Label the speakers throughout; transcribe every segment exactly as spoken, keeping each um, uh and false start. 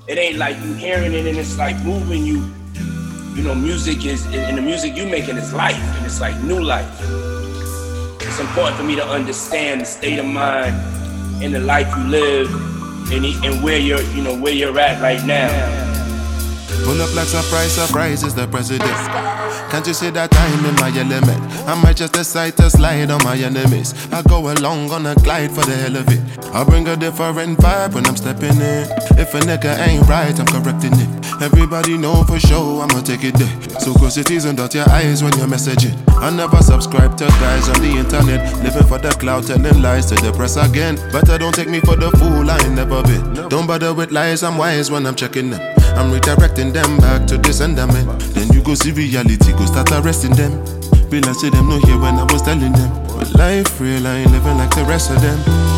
Speaker 1: it ain't like you hearing it and it's like moving you. You know, music is, and the music you making is life, and it's like new life. It's important for me to understand the state of mind and the life you live, and, and where you're, you know, where you're at right now.
Speaker 2: Pull up like surprise, surprise is the president. Can't you see that I'm in my element? I might just decide to slide on my enemies. I go along on a glide for the hell of it. I bring a different vibe when I'm stepping in. If a nigga ain't right, I'm correcting it. Everybody know for sure I'ma take it there. So cross your T's and dot your I's when you're messaging. I never subscribe to guys on the internet, living for the cloud, telling lies to the press again. Better don't take me for the fool, I ain't never been. Don't bother with lies, I'm wise when I'm checking them. I'm redirecting them back to the sentiment. Then you go see reality, go start arresting them. Be like say them no hear when I was telling them. But life real, I ain't living like the rest of them.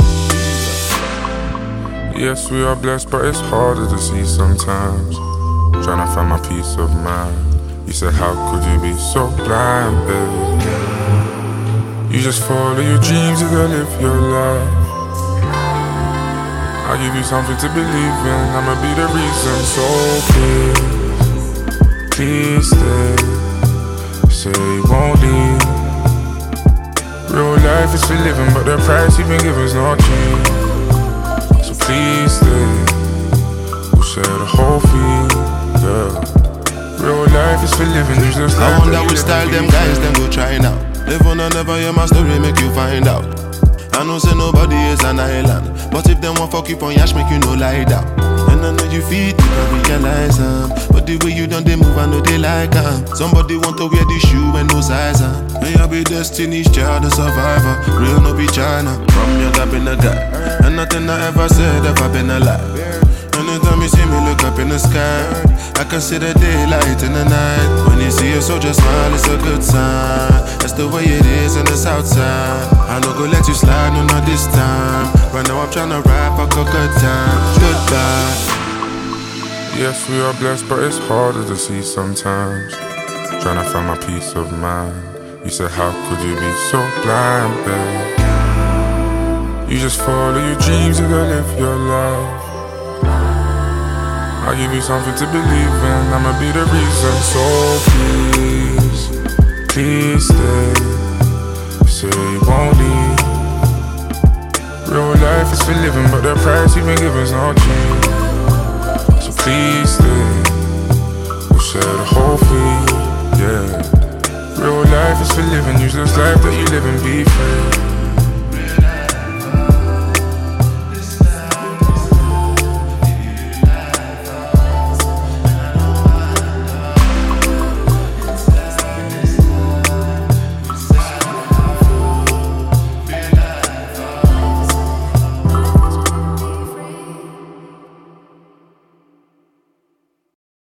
Speaker 3: Yes, we are blessed, but it's harder to see sometimes. Trying to find my peace of mind. You said, how could you be so blind, babe? You just follow your dreams, you gotta live your life. I'll give you something to believe in, I'ma be the reason. So please, please stay. Say you won't leave. Real life is for living, but the price you've been given's not cheap. So please stay. We'll share the whole fee, yeah. Real life is for living, you just
Speaker 2: I wonder which style them guys them go try now. Live on and never hear my story, make you find out. I know say nobody is an island, but if them want fuck you on yash, make you no lie down. And I know you feel deep and realize um, but the way you done they move, I know they like um. Somebody want to wear the shoe and no size um. May I be Destiny's Child, a survivor. Real no be China. From young I've been a guy, and nothing I ever said ever been a lie. Anytime you see me look up in the sky, I can see the daylight in the night. When you see a soldier smile, it's a good sign. That's the way it is in the south side. I no go let you slide, no not this time. Right now I'm tryna rap, I got good time. Goodbye.
Speaker 3: Yes, we are blessed, but it's harder to see sometimes. Trying to find my peace of mind. You said, how could you be so blind, babe? You just follow your dreams, you gotta live your life. I'll give you something to believe in, I'ma be the reason. So please, please stay. Say you won't leave. Real life is for living, but the price you've been given's not cheap.